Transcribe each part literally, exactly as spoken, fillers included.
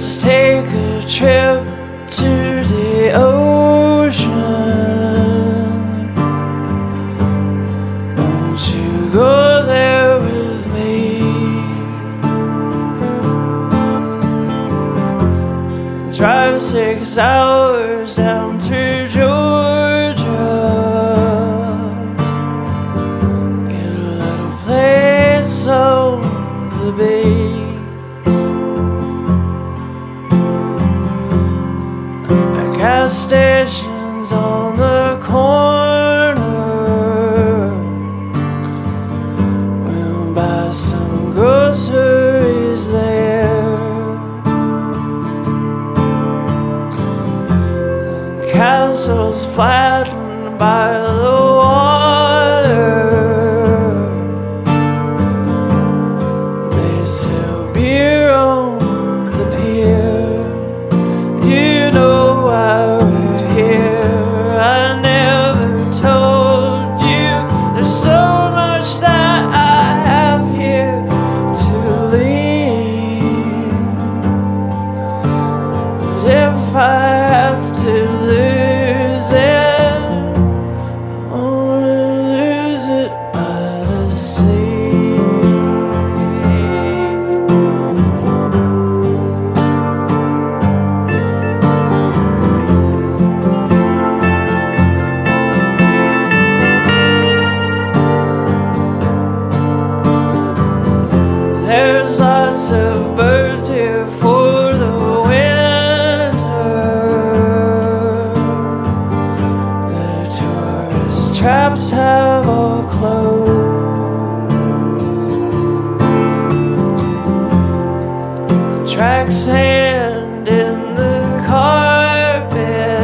Let's take a trip to the ocean. Won't you go there with me? Drive six hours down through Georgia. Get a little place on the beach. Gas stations on the corner. We'll buy some groceries there. The castle's flattened by the water. They sell beer on the pier. You know why we're here. I never told you there's so much that I have here to leave. But if I have to lose it, I wanna lose it by the sea. There's lots of birds here for the winter. The tourist traps have all closed. Track sand in the carpet.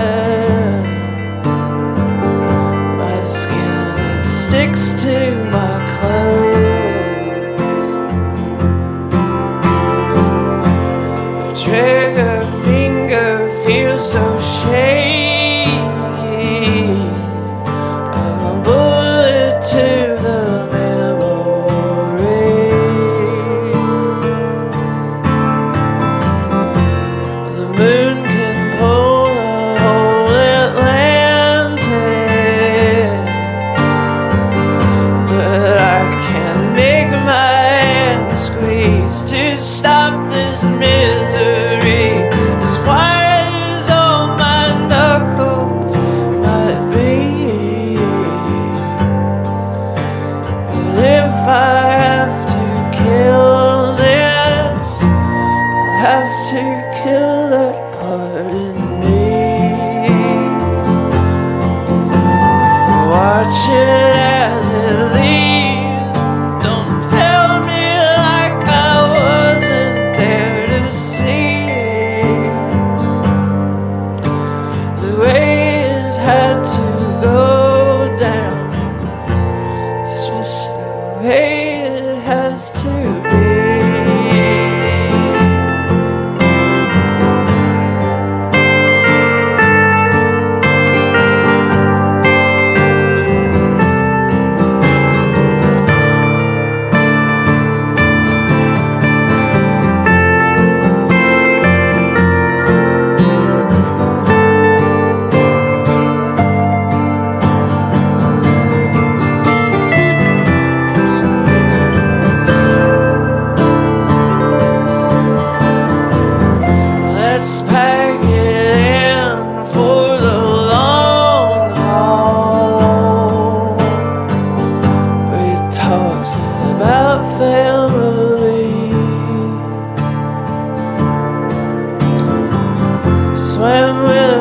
My skin, it sticks to my clothes. Trigger finger feels so shaky. A bullet to the memory. The moon can pull the whole Atlantic, but I can't make my hand squeeze to stop this misery. As wide as all my knuckles might be. But if I have to kill this, I have to kill that part in me. Watch it as it leaves. Don't tell me like I wasn't there to see the way it had to go down. It's just the way it has to be. Let's pack it in for the long haul. We talked about family. Swim with